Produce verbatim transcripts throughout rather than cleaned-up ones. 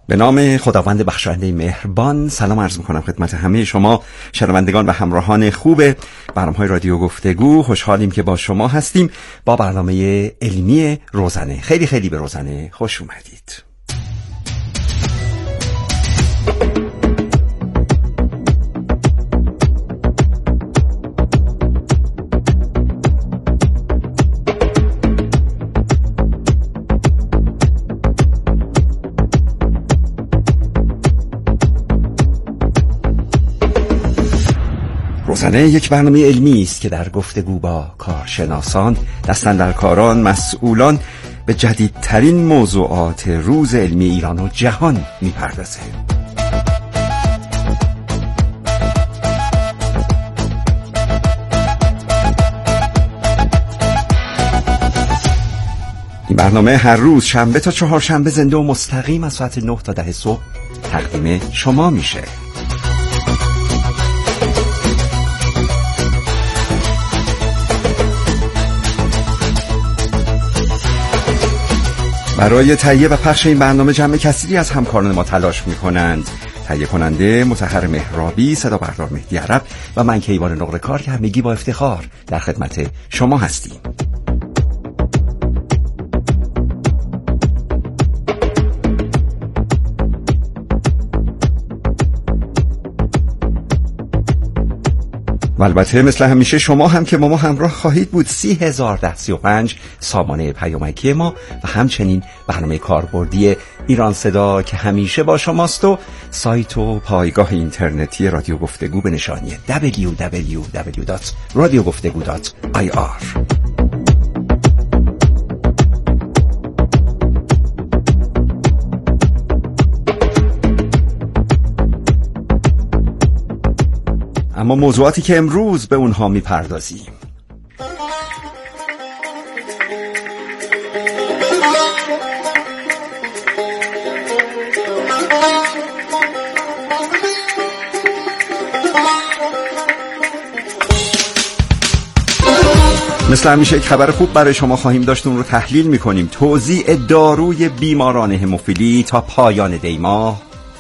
به نام خداوند بخشاینده مهربان سلام عرض میکنم خدمت همه شما شنوندگان و همراهان خوب برنامه‌های رادیو گفتگو. خوشحالیم که با شما هستیم با برنامه علمی روزنه. خیلی خیلی به روزنه خوش اومدید. روزنه یک برنامه علمی است که در گفتگو با کارشناسان، دستاندرکاران، مسئولان به جدیدترین موضوعات روز علمی ایران و جهان میپردازه. این برنامه هر روز شنبه تا چهارشنبه زنده و مستقیم از ساعت نه تا ده صبح تقدیم شما میشه. برای تهیه و پخش این برنامه جمع کثیری از همکاران ما تلاش می‌کنند. تهیه کننده مطهر مهرابی، صدا بردار مهدی عرب و من کیوان نقره کار که همگی با افتخار در خدمت شما هستیم. و البته مثل همیشه شما هم که با ما همراه خواهید بود. سی هزار ده سی و پنج سامانه پیامکی ما و همچنین برنامه کاربردی ایران صدا که همیشه با شماست و سایت و پایگاه اینترنتی رادیو گفتگو به نشانی دبلیو دبلیو دبلیو دات رادیو گفتگو دات آی آر. اما موضوعاتی که امروز به اونها میپردازیم: مثل همیشه یک خبر خوب برای شما خواهیم داشت، اون رو تحلیل میکنیم. توزیع داروی بیماران هموفیلی تا پایان دی ماه،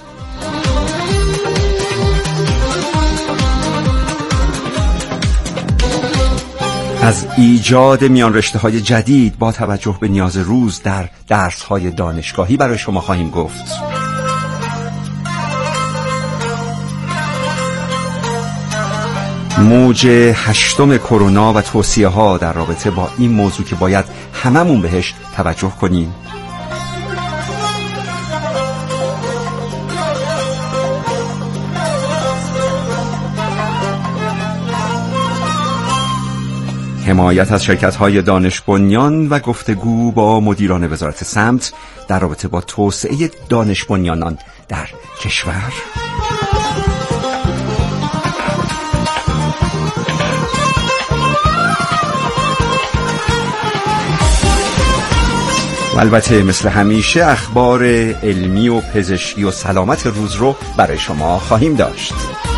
از ایجاد میان رشته های جدید با توجه به نیاز روز در درس های دانشگاهی برای شما خواهیم گفت. موج هشتم کرونا و توصیه ها در رابطه با این موضوع که باید هممون بهش توجه کنیم. حمایت از شرکت‌های دانش بنیان و گفتگو با مدیران وزارت سمت در رابطه با توسعه دانش بنیانان در کشور. و البته مثل همیشه اخبار علمی و پزشکی و سلامت روز رو برای شما خواهیم داشت.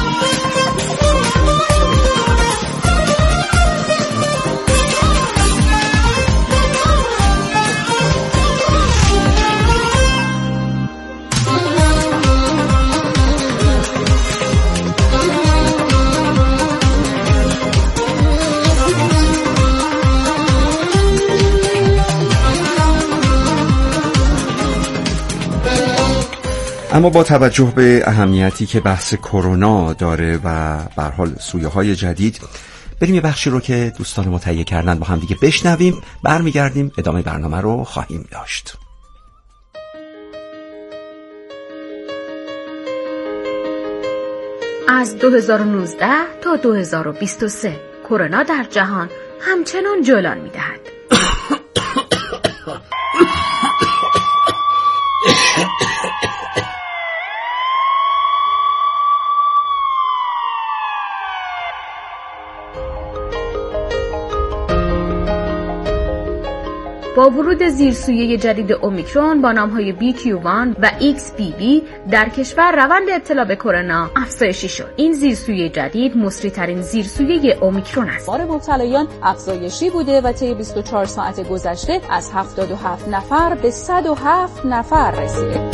اما با توجه به اهمیتی که بحث کرونا داره و به هر حال سویه‌های جدید، بریم یه بخشی رو که دوستان ما تهیه کردن با هم دیگه بشنویم. برمیگردیم ادامه برنامه رو خواهیم داشت. از دو هزار و نوزده تا دو هزار و بیست و سه کرونا در جهان همچنان جولان می‌دهد. با ورود زیرسویه جدید اومیکرون با نام‌های بی کیو وان و ایکس بی بی در کشور روند ابتلا به کرونا افزایشی شد. این زیرسویه جدید مصری‌ترین زیرسویه اومیکرون است. شمار مبتلایان افزایشی بوده و طی بیست و چهار ساعت گذشته از هفتاد و هفت نفر به صد و هفت نفر رسیده.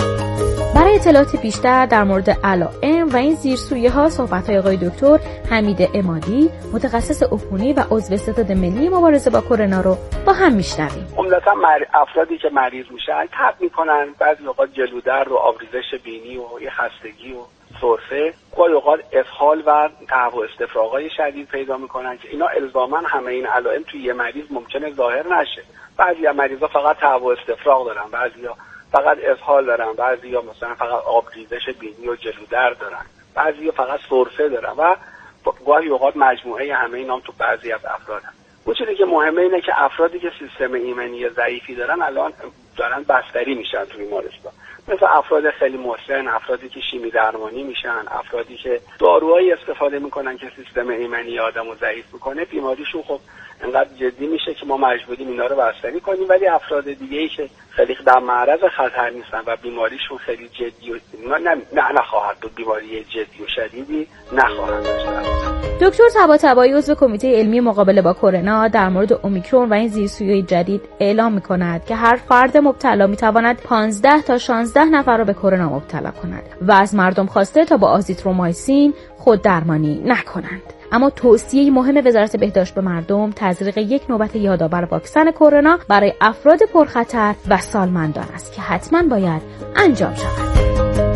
برای اطلاعات بیشتر در مورد علائم و این زیرسویه ها صحبت‌های آقای دکتر حمید عمادی متخصص عفونی و عضو ستاد ملی مبارزه با کرونا رو با هم میشنویم. عمدتاً مر... افرادی که مریض میشن تب میکنن، بعضی اوقات جلودرد و آبریزش بینی و یه خستگی و سرفه، گاهی اوقات اسهال و تهوع و استفراغ‌های شدید پیدا میکنن که اینا الزاماً همه این علائم توی یه مریض ممکنه ظاهر نشه. بعضی از مریضا فقط تهوع و استفراغ دارن، بعضیا فقط اسهال دارن، بعضیا مثلا فقط آبریزش بینی و جلودرد دارن، بعضیا فقط سرفه دارن و گاهی اوقات مجموعه همه اینا هم تو بعضی از افراد هست. اون چیزی که مهمه اینه که افرادی که سیستم ایمنی ضعیفی دارن الان دارن بستری میشن تو بیمارستان، مثل افراد خیلی مسن، افرادی که شیمی درمانی میشن، افرادی که داروهایی استفاده میکنن که سیستم ایمنی آدمو ضعیف میکنه، بیماریشون خب انقدر جدی میشه که ما مجبوریم اینا رو بستری کنیم. ولی افراد دیگه‌ای که خیلی در معرض خطر نیستن و بیماریشون خیلی جدی و نه نه نخواهد بود، بیماری جدی و شدیدی نخواهند داشت. دکتر طباطبایی عضو کمیته علمی مقابله با کرونا در مورد اومیکرون و این زیرسویه جدید اعلام می‌کند که هر فرد مبتلا می‌تواند پانزده تا شانزده نفر را به کرونا مبتلا کند و از مردم خواسته تا با آزیترومایسین خود درمانی نکنند. اما توصیه مهم وزارت بهداشت به مردم تزریق یک نوبت یادآور واکسن کرونا برای افراد پرخطر و سالمندان است که حتما باید انجام شود.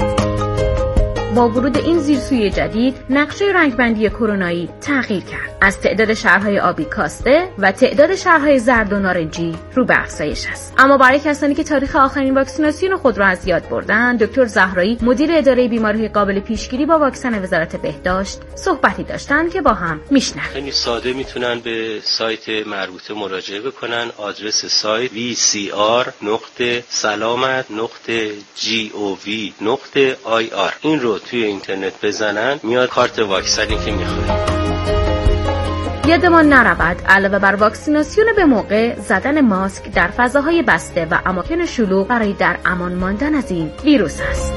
با ورود این زیرسویه جدید نقشه رنگبندی کرونایی تغییر کرد. از تعداد شهرهای آبی کاسته و تعداد شهرهای زرد و نارنجی رو به افزایش است. اما برای کسانی که تاریخ آخرین واکسیناسیون خود را از یاد بردند، دکتر زهرایی مدیر اداره بیماری‌های قابل پیشگیری با واکسن وزارت بهداشت صحبتی داشتند که با هم میشنویم. خیلی ساده میتونن به سایت مربوطه مراجعه بکنن. آدرس سایت وی سی آر نقطه سلامت نقطه جی او وی نقطه آی آر. این رو توی اینترنت بزنن میاد کارت واکسنی که میخواید. یادمان نرود علاوه بر واکسیناسیون به موقع، زدن ماسک در فضاهای بسته و اماکن شلوغ برای در امان ماندن از این ویروس است.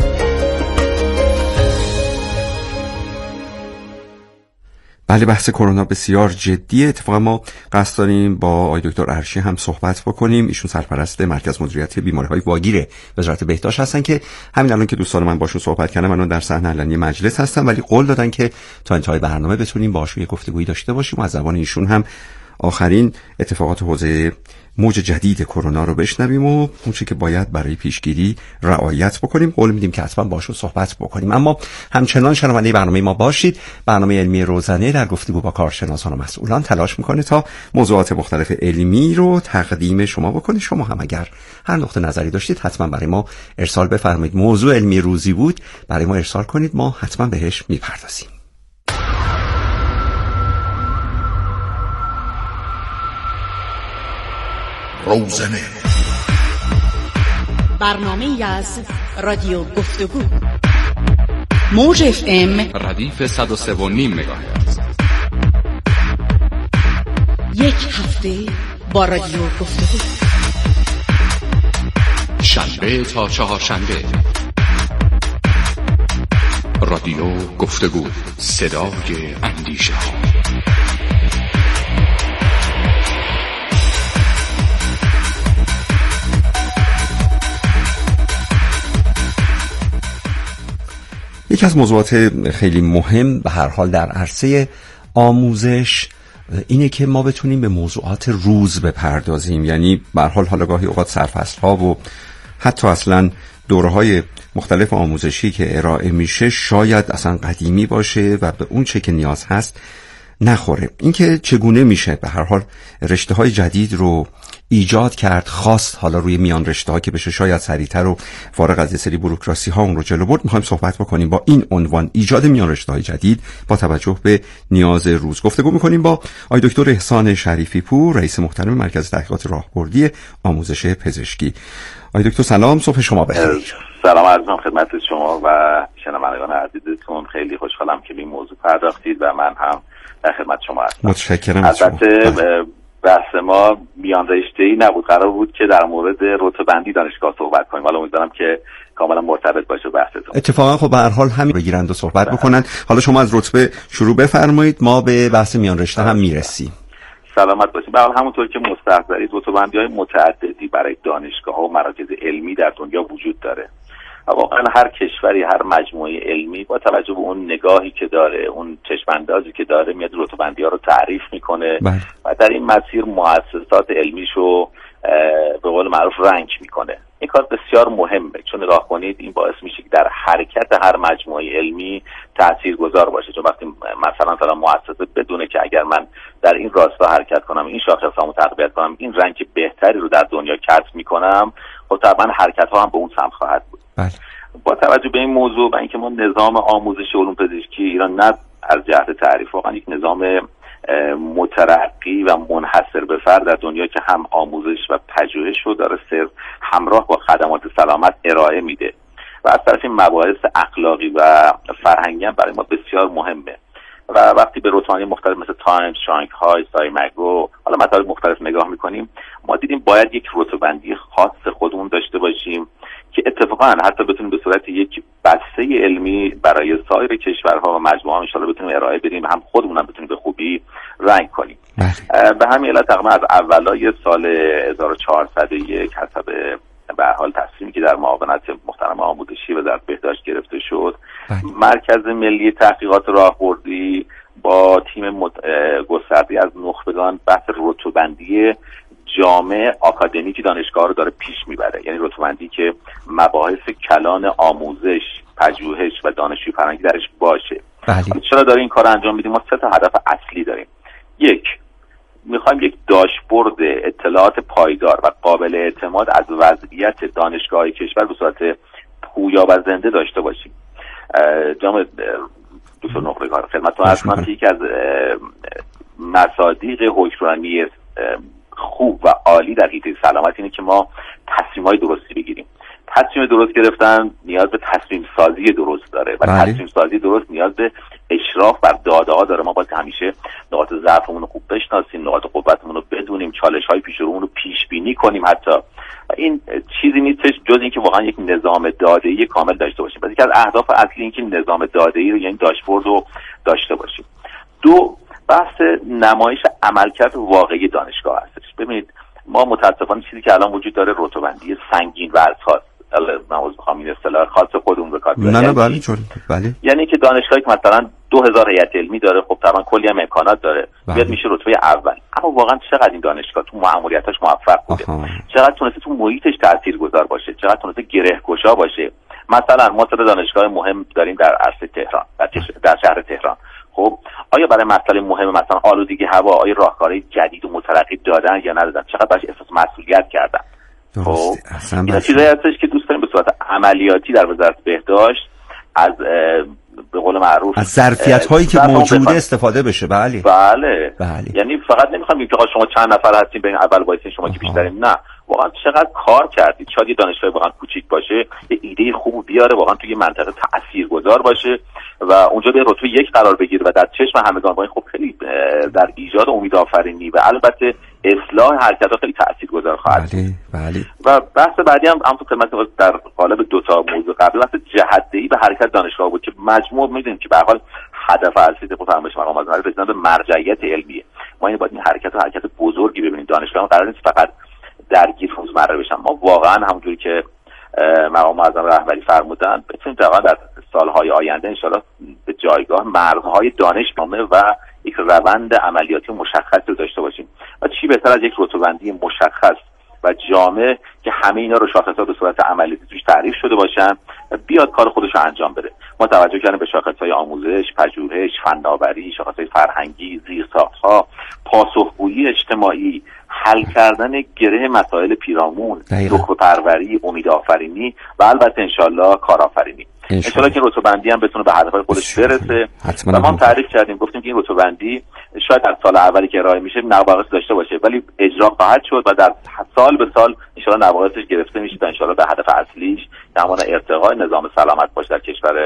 بله، بحث کرونا بسیار جدیه. اتفاقا ما قصد داریم با آقای دکتر ارشی هم صحبت بکنیم. ایشون سرپرست مرکز مدیریت بیماری‌های واگیر وزارت بهداشت هستن که همین الان که دوستان من باشون صحبت کردم الان در صحنه علنی مجلس هستن، ولی قول دادن که تا انتهای برنامه بتونیم باهاشون گفتگویی داشته باشیم و از زبان ایشون هم آخرین اتفاقات حوزه موج جدید کرونا رو بشنویم و اون چیزی که باید برای پیشگیری رعایت بکنیم. قول میدیم که حتما باشون صحبت بکنیم. اما همچنان شنونده برنامه ما باشید. برنامه علمی روزانه در گفتگو با کارشناسان و مسئولان تلاش میکنه تا موضوعات مختلف علمی رو تقدیم شما بکنه. شما هم اگر هر نقطه نظری داشتید حتما برای ما ارسال بفرمایید. موضوع علمی روزی بود، برای ما ارسال کنید، ما حتما بهش میپردازیم. روزنه، برنامه‌ای از رادیو گفتگو، موج اف ام ردیف صد و سه و نیم مگاهرتز. یک هفته با رادیو گفتگو، شنبه تا چهارشنبه. رادیو گفتگو، صدای اندیشه ها. یکی از موضوعات خیلی مهم به هر حال در عرصه آموزش اینه که ما بتونیم به موضوعات روز بپردازیم. یعنی به هر حال حالا گاهی اوقات سرفصل ها و حتی اصلا دوره‌های مختلف آموزشی که ارائه میشه شاید اصلا قدیمی باشه و به اون چه که نیاز هست نخوره. اینکه چگونه میشه به هر حال رشته‌های جدید رو ایجاد کرد، خواست حالا روی میان رشته‌ها که بشه شاید سریعتر و فارغ از یه سری بوروکراسی ها اون رو جلو برد، می‌خوایم صحبت بکنیم با این عنوان ایجاد میان رشته‌های جدید با توجه به نیاز روز. گفتگو می‌کنیم با آقای دکتر احسان شریفی پور، رئیس محترم مرکز تحقیقات راهبردی آموزش پزشکی. آقای دکتر سلام، صبح شما بخیر. سلام عرض می‌کنم خدمت شما و شنوندگان عزیزتون. خیلی خوشحالم که به این موضوع پرداختید و من هم در خدمت شما هستم. متشکرم از شما. البته بحث ما میان رشته‌ای نبود، قرار بود که در مورد رتبه‌بندی دانشگاه صحبت کنیم. حالا امیدوارم که کاملا مرتبط باشه بحثتون. اتفاقا خب به هر حال همین بگیرند و صحبت بله. بکنن. حالا شما از رتبه شروع بفرمایید، ما به بحث میان رشته هم میرسیم. سلامت باشید. به حال همونطور که مستحضرید رتبه‌بندی‌های متعددی برای دانشگاه‌ها و مراکز علمی در دنیا وجود داره. و واقعا هر کشوری، هر مجموعه علمی با توجه به اون نگاهی که داره، اون چشم‌اندازی که داره، میاد رتبه‌بندی‌ها رو تعریف میکنه و در این مسیر مؤسسات علمیشو به قول معروف رنگ میکنه. این کار بسیار مهمه، چون نگاه کنید این باعث میشه که در حرکت هر مجموعه علمی تاثیرگذار باشه. چون وقتی مثلا مثلا مؤسسه بدونه که اگر من در این راستا حرکت کنم، این شاخصامو تقویت کنم، این رنگ بهتری رو در دنیا کسب میکنم، خب طبعا حرکت ها هم به اون سمت خواهد بود. بله. با توجه به این موضوع و اینکه ما نظام آموزش علوم پزشکی ایران نه از جهت تعریف واقعا یک نظام مترقی و منحصر به فرد در دنیا که هم آموزش و پژوهش رو داره صرف همراه با خدمات سلامت ارائه میده و از طرف این مباحث اخلاقی و فرهنگی هم برای ما بسیار مهمه و وقتی به رتبه‌بندی مختلف مثل تایمز، شانگهای، سایماگو، حالا مطالب مختلف نگاه میکنیم، ما دیدیم باید یک رتبه‌بندی خاص خودمون داشته باشیم که اتفاقا حتی بتونیم به صورت یک بسته علمی برای سایر کشورها و مجموعه ها ان شاءالله بتونیم ارائه بدیم، هم خودمون هم بتونیم به خوبی رنگ کنیم. به همین علت تقریبا از اولای سال هزار و چهارصد و یک حسب به هر حال تصمیمی که در معاونت محترم آموزشی و در بهداشت گرفته شد، مرکز ملی تحقیقات راهبردی با تیم مت... گسترده‌ای از نخبگان بحث رتبه‌بندی جامع آکادمیک دانشگاه رو داره پیش میبره. یعنی رتبه‌بندی که مباحث کلان آموزش، پژوهش و دانشجویی فرهنگی درش باشه. بله. چرا داره این کار انجام میدیم؟ ما سه تا هدف اصلی داریم. یک، میخوایم یک داشبورد اطلاعات پایدار و قابل اعتماد از وضعیت دانشگاه کشور به صورت پویا و زنده داشته باشیم. جناب دکتر نخبگان خدمتتون عرض کنم که یکی از مصادیق حکمرانی خوب و عالی در حیطه سلامت اینه که ما تصمیم‌های درستی بگیریم. تصمیم درست گرفتن نیاز به تصمیم سازی درست داره و بله. تصمیم سازی درست نیاز به اشراف بر داده ها داره. ما باید همیشه نقاط ضعفمون رو خوب بشناسیم، نقاط قوتمون رو بدونیم، چالش‌های پیش رومون رو پیش بینی کنیم حتی. و این چیزی نیستش جز اینکه واقعا یک نظام داده‌ای کامل داشته باشیم. پس یکی از اهداف اصلی این که نظام داده‌ای رو، یعنی داشبورد رو داشته باشیم. دو، بحث نمایش عملکرد واقعی دانشگاه هستش. ببینید ما متاسفانه چیزی که الان وجود داره رتبه‌بندی سنگین ورزهاست. من عاوز می‌خوام این اصطلاح خاص خودمون به کار ببرم. نه نه بله چون بله. یعنی که دانشگاهی که مثلا دو هزار هیئت علمی داره، خب طبعا کلی هم امکانات داره، بیاد میشه رتبه اول. اما واقعا چقدر این دانشگاه تو مأموریتاش موفق بوده؟ آها. چقدر تونسته تو محیطش تاثیرگذار باشه؟ چقدر تونسته گره‌گشا باشه؟ مثلا ما سه دانشگاه مهم داریم در عرصه تهران، در شهر تهران. خب آیا برای مسئله مهم مثلا آلودگی هوا آیا راهکارهای جدید و مترقی دادن یا ندادن؟ چقدر براش احساس مسئولیت کردن؟ خب این چیزایی هستش که دوست داریم به صورت عملیاتی در وزارت بهداشت از به قول معروف از ظرفیت هایی که موجوده استفاده بشه. بله بله, بله. یعنی فقط نمیخوام که شما چند نفر هستین برین اول وایسین شما که بیشترین، نه واقعا چقدر کار کردید. شاید یه دانشگاه واقعا کوچیک باشه، یه ایده خوب بیاره، واقعا توی منطقه تاثیرگذار باشه و اونجا به رتبه یک قرار بگیره و در چشم همگان با این خب خیلی در ایجاد امیدآفرینی و البته اصلاح حرکت‌ها خیلی تاثیرگذار خواهد بود. بله بله. و بحث بعدی هم همون خدمت در قالب دو تا موضوع قبل بحث جهت‌دهی به حرکت دانشگاه بود که مجموع می‌دونیم که به هر حال هدف اصلی طبق فرمایش مقام معظم رسیدن به مرجعیت علمیه. ما این باید این حرکت رو حرکت بزرگی ببینیم. دانشگاه قرار نیست فقط درگیر روزمره بشن. ما واقعا همونجوری که مقام معظم رهبری فرمودن بتونیم واقعا در سالهای آینده انشالله به جایگاه مرزهای دانشنامه و یک روند عملیاتی مشخص رو داشته باشیم. و چی بهتر از یک رتبه‌بندی مشخص و جامع که همه اینا رو شاخص‌ها به صورت عملیاتی توش تعریف شده باشن و بیاد کار خودش رو انجام بده. ما توجه کردیم به شاخص‌های آموزش، پژوهش، فناوری، شاخص‌های فرهنگی، زیرساخت‌ها، پاسخگویی اجتماعی، حل کردن گره مسائل پیرامون، رکوه پروری، امیدآفرینی و البته انشالله کارآفرینی. انشالله که این رتبه‌بندی هم بتونه به هدفهای خودش برسه. و ما هم تعریف کردیم گفتیم که این رتبه‌بندی شاید در سال اولی که ارائه میشه نواقص داشته باشه ولی اجرا خواهد شد و در سال به سال انشالله نواقصش گرفته میشه تا انشالله به هدف اصلیش که همون ارتقای نظام سلامت باشه در کشور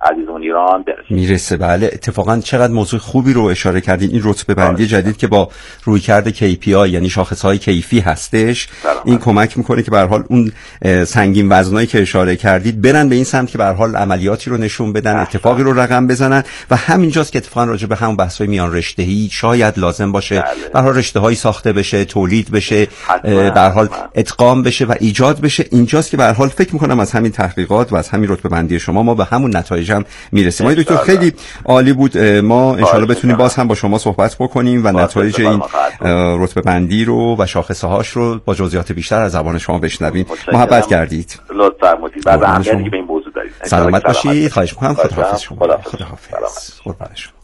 عزیزمون ایران برسه میرسه. بله اتفاقا چقدر موضوع خوبی رو اشاره کردین، این رتبه بندی جدید که با رویکرد کی پی آی یعنی شاخص‌های کیفی هستش، این کمک میکنه که به هر حال اون سنگین وزنایی که اشاره کردید برن به این سمت که به هر حال عملیاتی رو نشون بدن، اتفاقی رو رقم بزنن و همینجاست که اتفاقا راجع به همون بحث‌های میان رشته‌ای شاید لازم باشه به هر حال رشته‌هایی ساخته بشه، تولید بشه، به هر حال ادغام بشه و ایجاد بشه. اینجاست که به هر حال فکر میکنم از همین تحقیقات و از همین رتبه بندی شما ما به همون نتایج هم میرسیم. آقای دکتر خیلی عالی بود، ما ان شاءالله بتونیم باز هم با شما صحبت بکنیم و نتایج این رتبه بندی رو و شاخصه هاش رو با جزئیات بیشتر از زبان شما بشنویم. محبت کردید. لطف فرمودید. بعد اهمیتی که به این موضوع دارید. سلامت باشید. خواهش می‌کنم. خداحافظ شما. خداحافظ. قربان شما.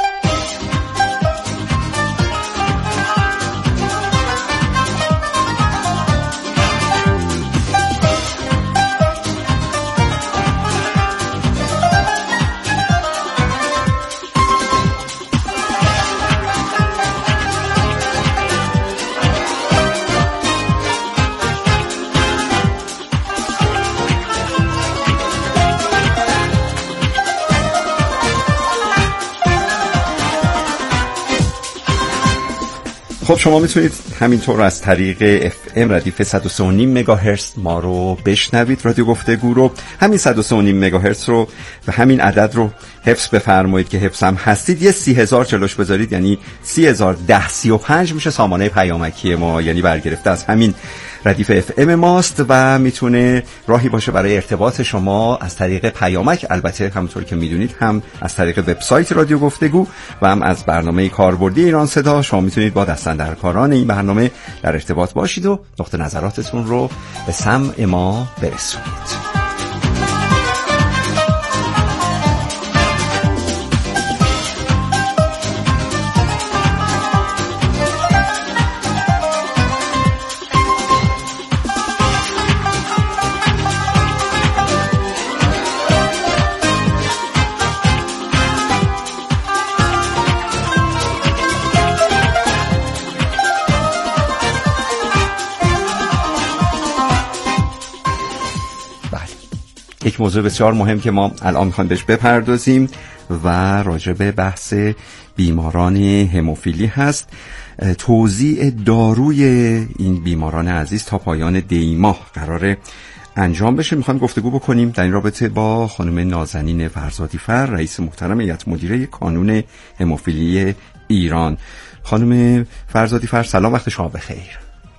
خب شما میتونید همینطور از طریق اف ام ردیف صد و سه و نیم مگاهرتز ما رو بشنوید، رادیو گفتگو رو. همین صد و سه و نیم مگاهرتز رو و همین عدد رو حفظ بفرمایید که حفظ هم هستید. یه سی هزار جلوش بذارید، یعنی سی هزار ده سی و پنج میشه سامانه پیامکی ما، یعنی برگرفته از همین ردیف اف ام ماست و میتونه راهی باشه برای ارتباط شما از طریق پیامک. البته همونطور که میدونید هم از طریق وبسایت رادیو گفتگو و هم از برنامه کاربردی ایران صدا شما میتونید با دستاندرکاران این برنامه در ارتباط باشید و نقطه نظراتتون رو به سمع ما برسونید. یک موضوع بسیار مهم که ما الان میخوایم بهش بپردازیم و راجع به بحث بیماران هموفیلی هست. توزیع داروی این بیماران عزیز تا پایان دی ماه قراره انجام بشه. میخوایم گفتگو بکنیم در این رابطه با خانم نازنین فرزادی فر، رئیس محترم هیئت مدیره کانون هموفیلی ایران. خانم فرزادی فر سلام، وقت شما بخیر.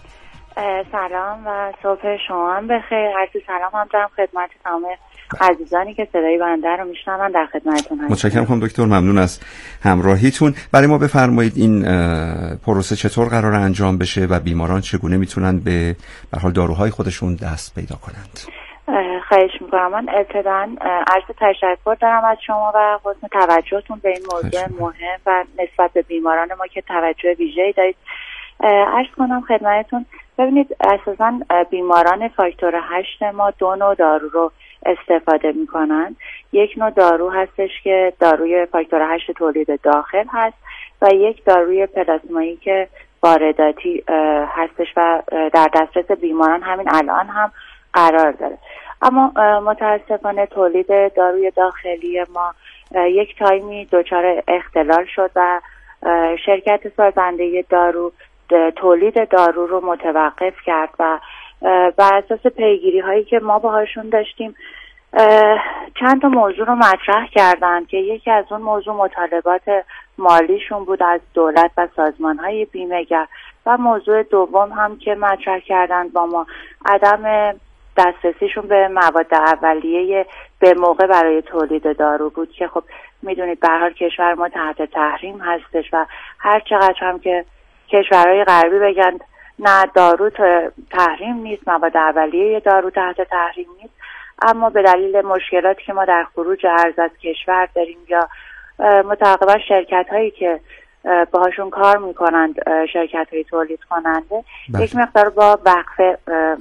سلام و صبح شما هم بخیر. عرض سلام هم دارم خدمت تمام عزیزانی که صدای بنده رو میشنون. در خدمتتون هستم. متشکرم خانم دکتر، ممنون از همراهیتون. برای ما بفرمایید این پروسه چطور قرار انجام بشه و بیماران چگونه میتونن به به حال داروهای خودشون دست پیدا کنند؟ خواهش میکنم. من ابتداً عرض تشکر دارم از شما و حسن توجهتون به این موضوع مهم و نسبت به بیماران ما که توجه ویژه‌ای دارید. عرض کنم خدمتتون، ببینید اساساً بیماران فاکتور هشت ما دو نوع دارو رو استفاده میکنن. یک نوع دارو هستش که داروی فاکتور هشت تولید داخل هست و یک داروی پلاسمایی که وارداتی هستش و در دسترس بیماران همین الان هم قرار داره. اما متاسفانه تولید داروی داخلی ما یک تایمی دچار اختلال شد و شرکت سازنده دارو تولید دارو رو متوقف کرد و بر اساس پیگیری هایی که ما باهاشون داشتیم چند تا موضوع رو مطرح کردن که یکی از اون موضوع مطالبات مالیشون بود از دولت و سازمان های بیمه‌گر و موضوع دوم هم که مطرح کردن با ما عدم دسترسیشون به مواد اولیه به موقع برای تولید دارو بود که خب میدونید به هر حال کشور ما تحت تحریم هستش و هر چقدر هم که کشورهای غربی بگن نه دارو تحریم نیست، مواد اولیه دارو تحت تحریم نیست، اما به دلیل مشکلاتی که ما در خروج ارز از کشور داریم یا متعاقبا شرکت هایی که باهاشون کار میکنند، شرکت های تولید کننده بله. یک مقدار با وقفه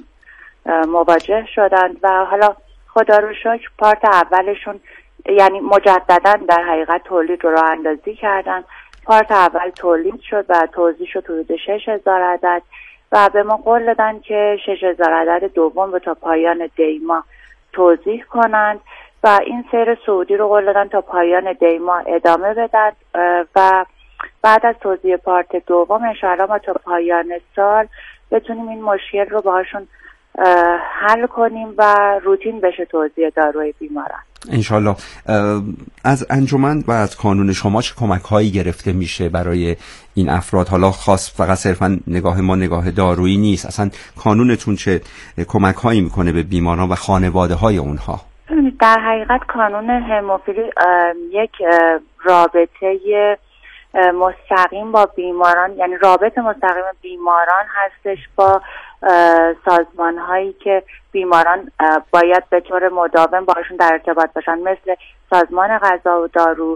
مواجه شدند و حالا خدا رو شکر پارت اولشون یعنی مجددا در حقیقت تولید رو راه اندازی کردن. پارت اول تولید شد و توزیع شد حدود شش هزار عدد و به ما قول دادن که شش هزار عدد دوم رو تا پایان دی ماه توزیع کنند و این سیر صعودی رو قول دادن تا پایان دی ماه ادامه بدن و بعد از توزیع پارت دوم انشاءالله ما تا پایان سال بتونیم این مشکل رو باهاشون حل کنیم و روتین بشه توزیع داروی بیماران انشالله. از انجمن و از کانون شما چه کمک هایی گرفته میشه برای این افراد؟ حالا خاص فقط صرفا نگاه ما نگاه دارویی نیست، اصلا کانونتون چه کمک هایی میکنه به بیماران و خانواده های اونها؟ در حقیقت کانون هموفیلی یک رابطه مستقیم با بیماران، یعنی رابطه مستقیم بیماران هستش با سازمان هایی که بیماران باید به طور مداوم باشون در ارتباط باشن، مثل سازمان غذا و دارو،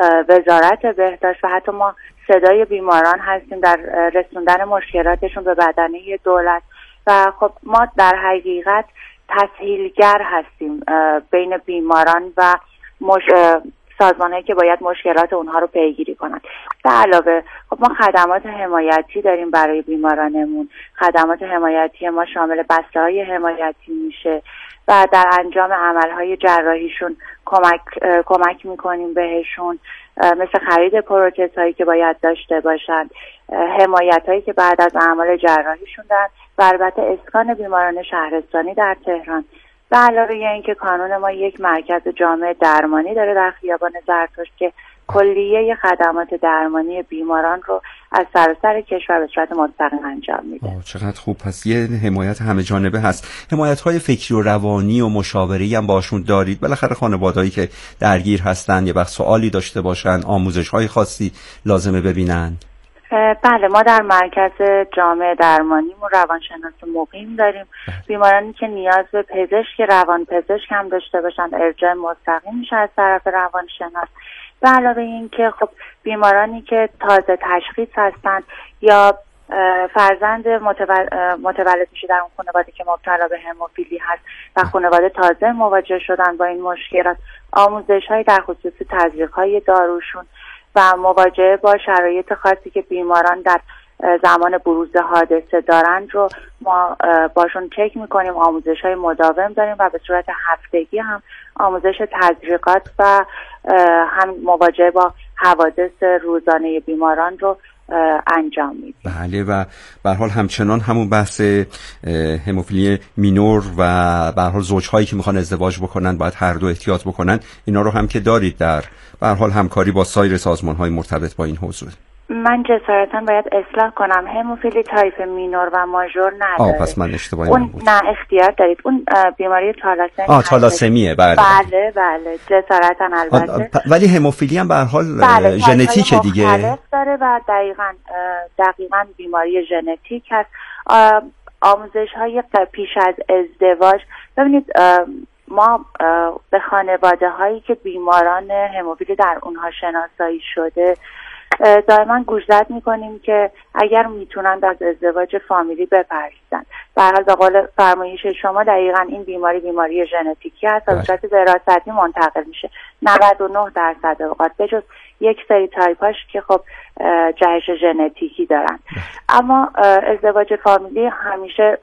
وزارت بهداشت و حتی ما صدای بیماران هستیم در رسوندن مشکلاتشون به بدنه دولت و خب ما در حقیقت تسهیلگر هستیم بین بیماران و مش... سازمان‌هایی که باید مشکلات اونها رو پیگیری کنند. به علاوه خب ما خدمات حمایتی داریم برای بیمارانمون. خدمات حمایتی ما شامل بسته‌های حمایتی میشه و در انجام عملهای جراحیشون کمک کمک میکنیم بهشون، مثل خرید پروتزهایی که باید داشته باشن، حمایتایی که بعد از اعمال جراحیشون دارن و البته اسکان بیماران شهرستانی در تهران. به علاوه اینکه کانون ما یک مرکز جامع درمانی داره در خیابان زرتشت که کلیه خدمات درمانی بیماران رو از سراسر کشور به صورت مستقیم انجام میده. چقدر خوب. پس یه حمایت همه جانبه هست. حمایت‌های فکری و روانی و مشاوره هم باشون دارید؟ بالاخره خانواده‌ای که درگیر هستن یه وقت سوالی داشته باشن، آموزش‌های خاصی لازمه ببینن؟ بله، ما در مرکز جامع درمانیمون روانشناس مقیم داریم. بیمارانی که نیاز به پزشک روان پزشک هم داشته باشن ارجاع مستقیم میشه از طرف روانشناس. به علاوه این که خب بیمارانی که تازه تشخیص هستند یا فرزند متولد میشه در اون خانواده که مبتلا به هموفیلی هست و خانواده تازه مواجه شدن با این مشکلات، آموزش‌های در خصوص تزریق‌های داروشون و مواجهه با شرایط خاصی که بیماران در زمان بروز حادثه دارند رو ما باشون چک میکنیم. آموزش‌های مداوم داریم و به صورت هفتگی هم آموزش تزریقات و هم مواجهه با حوادث روزانه بیماران رو انجام میدیم. بله، و به هر حال همچنان همون بحث هموفیلی مینور و به هر حال زوج‌هایی که میخوان ازدواج بکنن باید هر دو احتیاط بکنن، اینا رو هم که دارید در به هر حال همکاری با سایر سازمان‌های مرتبط با این حوزه. من جسارتاً باید اصلاح کنم، هموفیلی تایپ مینور و ماژور نداره. آه پس من اشتباهی اون بود. نه اختیار دارید، اون بیماری تالاسمی. آه تالاسمیه. بله بله بله جسارتاً البته. ولی هموفیلی هم به هر حال بله، ژنتیکه دیگه. مختلف داره و دقیقاً دقیقاً بیماری ژنتیک هست. آموزش‌های پیش از ازدواج، ببینید ما به خانواده هایی که بیماران هموفیلی در اونها شناسایی شده دائما گوشزد میکنیم که اگر میتونن از ازدواج فامیلی بپرهیزن. به هر حال به قول فرمایش شما دقیقاً این بیماری بیماری ژنتیکی هست و به صورت وراثتی منتقل میشه. نود و نه درصد اوقات به جز یک سری تایپاش که خب جهش ژنتیکی دارن. اما ازدواج فامیلی همیشه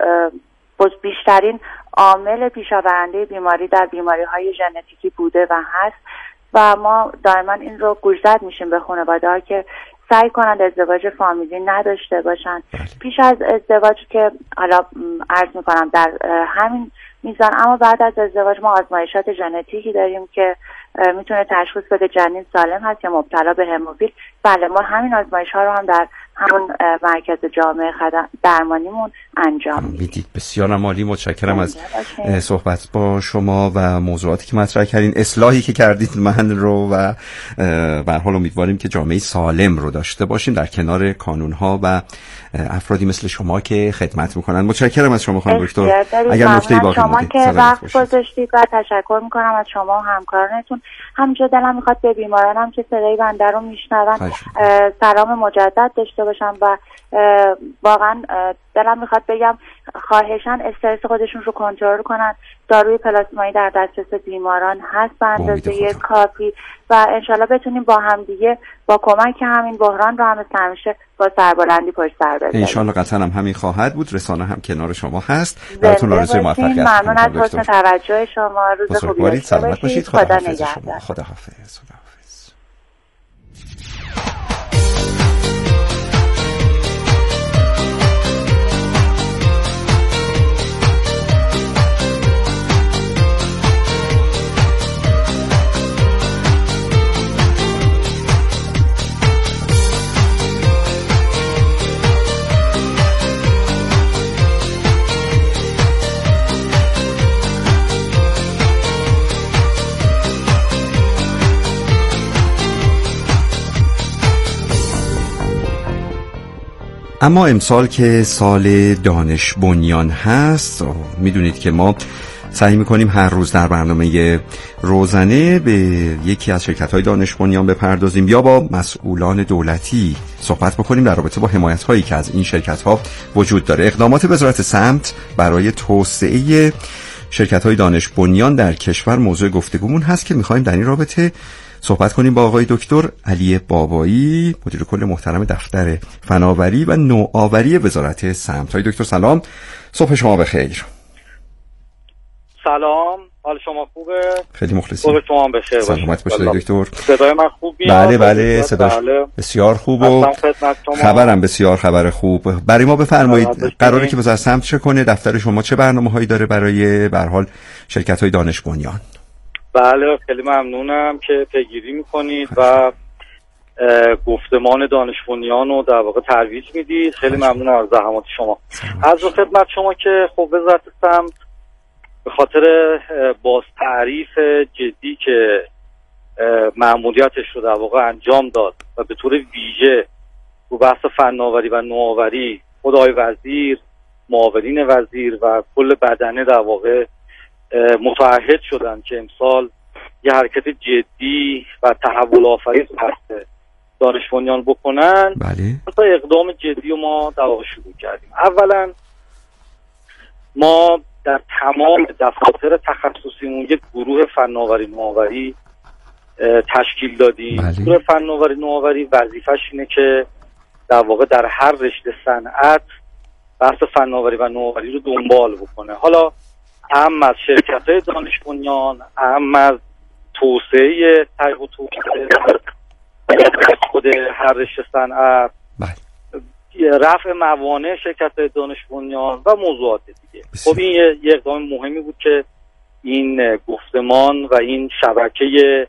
بیشترین عامل پیشاورنده بیماری در بیماری‌های ژنتیکی بوده و هست و ما دائما این رو گوشزد میشیم به خانواده‌ها که سعی کنند ازدواج فامیلی نداشته باشن. پیش از ازدواج که حالا عرض میکنم در همین میزان، اما بعد از ازدواج ما آزمایشات ژنتیکی داریم که میتونه تشخیص بده جنین سالم هست یا مبتلا به هموفیل. بله، ما همین آزمایش ها رو هم در همون مرکز جامع درمانیمون انجام میدید. بسیار عالی، متشکرم از صحبت با شما و موضوعاتی که مطرح کردین، اصلاحی که کردید من رو و به هر حال امیدواریم که جامعه سالم رو داشته باشیم در کنار کانون‌ها و افرادی مثل شما که خدمت میکنن. متشکرم از شما خانم دکتر. اگر نکته‌ای باقی شما که وقت گذاشتید و تشکر میکنم از شما و همکارانتون. همینجا دلم میخواد به بیمارانم که صدای بنده رو میشنون سلام مجدد داشته باشم و واقعا دلم میخواد بگم خواهشاً استرس خودشون رو کنترل کنن. داروی پلاسمایی در دسترس بیماران هست به اندازه کافی و انشالله بتونیم با هم دیگه با کمک همین بحران رو هم مثل همیشه با سربلندی پشت سر بذاریم. انشالله قطعاً هم همین خواهد بود. رسانه هم کنار شما هست. براتون آرزوی موفقیت. ممنون از حسن توجه شما. روز خوبی داشته باشید. خدا نگهدار. خدا حافظ. اما امسال که سال دانش بنیان هست، میدونید که ما سعی میکنیم هر روز در برنامه روزنه به یکی از شرکت‌های دانش بنیان بپردازیم یا با مسئولان دولتی صحبت بکنیم در رابطه با حمایت‌هایی که از این شرکت‌ها وجود داره. اقدامات وزارت سمت برای توسعه شرکت‌های دانش بنیان در کشور موضوع گفتگومون هست که میخوایم در این رابطه صحبت کنیم با آقای دکتر علی بابایی، مدیر کل محترم دفتر فناوری و نوآوری وزارت سمت. آقای دکتر سلام، صبح شما بخیر. سلام، حال شما خوبه؟ خیلی مخلصیم. صبح شما بخیر. سلامت باشید دکتر. صدای من خوب میاد؟ بله بله، صداش بسیار خوب و خبرم بسیار خبر خوب. برای ما بفرمایید قراره که وزارت سمت چه کنه؟ دفتر شما چه برنامه‌هایی داره برای به هر حال شرکت‌های دانش بنیان؟ بله خیلی ممنونم که پیگیری میکنید و گفتمان دانش بنیان رو در واقع ترویج میدید. خیلی ممنونم از زحمات شما. از خدمت شما که خب وزارت سمت به خاطر باز تعریف جدی که مأموریتش رو در واقع انجام داد و به طور ویژه رو بحث فناوری و نوآوری خود آقای وزیر، معاونین وزیر و کل بدنه در واقع متعهد شدن که امسال یه حرکت جدی و تحول آفرین بحث دانش بنیان بکنن. بله. تا اقدام جدی رو ما در واقع شروع کردیم. اولا ما در تمام دفاتر تخصصیمون یک گروه فناوری نوآوری تشکیل دادیم. بله. گروه فناوری نوآوری وظیفه‌ش اینه که در واقع در هر رشته صنعت بحث فناوری و نوآوری رو دنبال بکنه. حالا اهم از شرکت‌های دانش بنیان، اهم از توسعه تحقیق و توسعه خود هر رشته صنعت، رفع موانع شرکت‌های دانش بنیان و موضوعات دیگه. خب این یه اقدام مهمی بود که این گفتمان و این شبکه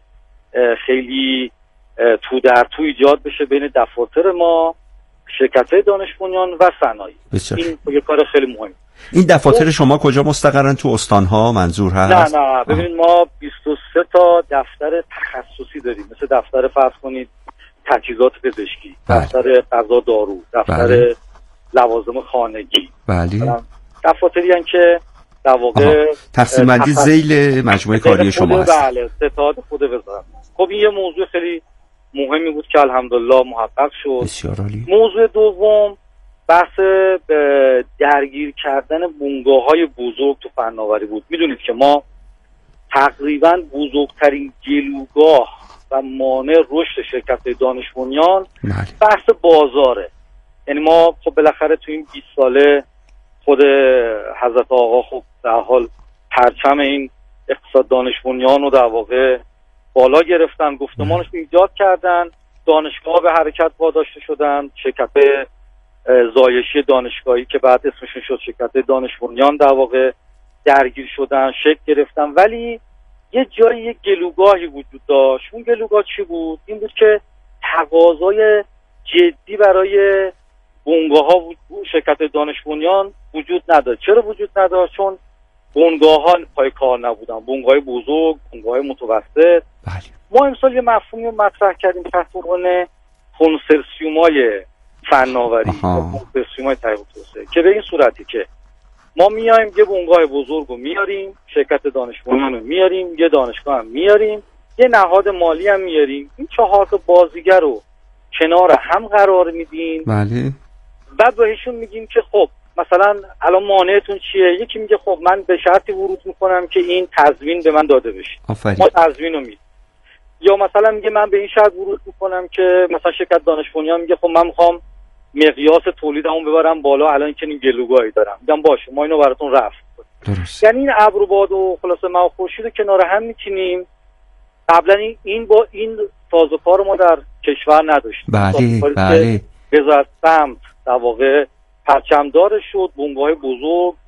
خیلی تو در تو ایجاد بشه بین دفاتر ما، شرکت‌های دانش بنیان و صنایع. این یه کار خیلی مهمه. این دفاتر شما کجا مستقرن؟ تو استان‌ها منظور هست؟ نه نه ببینید ما بیست و سه تا دفتر تخصصی داریم، مثل دفتر فرض کنید تجهیزات پزشکی، بله. دفتر غذا دارو، دفتر بله. لوازم خانگی. بله. دفاتری هستن که در واقع تقسیم بندی ذیل مجموعه کاری شما هست. بله، ستاد خود وزارت. خب این یه موضوع خیلی مهمی بود که الحمدلله محقق شد. بسیار عالی. موضوع دوم بحث درگیر کردن بنگاه‌های بزرگ تو فناوری بود. میدونید که ما تقریبا بزرگترین گلوگاه و مانع رشد شرکت‌های دانش بنیان بحث بازاره. یعنی ما خب بالاخره تو این بیست ساله خود حضرت آقا خب در حال پرچم این اقتصاد دانش بنیان رو در واقع بالا گرفتن، گفتمانش رو ایجاد کردن، دانشگاه به حرکت واداشته شدن، شرکت زایشی دانشگاهی که بعد اسمشون شد شرکت دانش بنیان در واقع درگیر شدن، شکل گرفتن. ولی یه جایی یه گلوگاهی وجود داشت. اون گلوگاه چی بود؟ این بود که تقاضای جدی برای بنگاه‌ها شرکت دانش بنیان وجود نداشت. چرا وجود نداشت؟ چون بنگاه‌ها پای کار نبودن، بنگاه‌های بزرگ، بنگاه‌های متوسط. بله. ما امسال یه مفهومی رو مطرح کردیم تحت عنوان کنسرسیوم‌های فناوری، کنسرسیوم‌های تحقیق و توسعه، که به این صورتی که ما میایم یه بنگاه بزرگ رو میاریم، شرکت دانش بنیان رو میاریم، یه دانشگاه هم میاریم، یه نهاد مالی هم میاریم، این چهار تا بازیگر رو کنار هم قرار میدیم. بله. بعد بهشون میگیم که خب مثلا الان مانعتون چیه؟ یکی میگه خب من به شرطی ورود میکنم که این تضمین به من داده بشه. آفرین. ما تضمین رو میدیم. یا مثلا میگه من به این شرط ورود میکنم که مثلا شرکت دانش بنیان میگه خب من میخوام مقیاس تولیدمو ببرم بالا، الان که این گلوگاهی دارم. میگم باشه ما اینو براتون رفع کنیم. درست. یعنی این ابر و باد و خلاصه مه و خورشید رو کنار هم میچینیم. قبلا این این با این سازوکار رو ما در کشور نداشتیم. بله بله. وزارت سمت در واقع پرچمدار شد، بنگاه بزرگ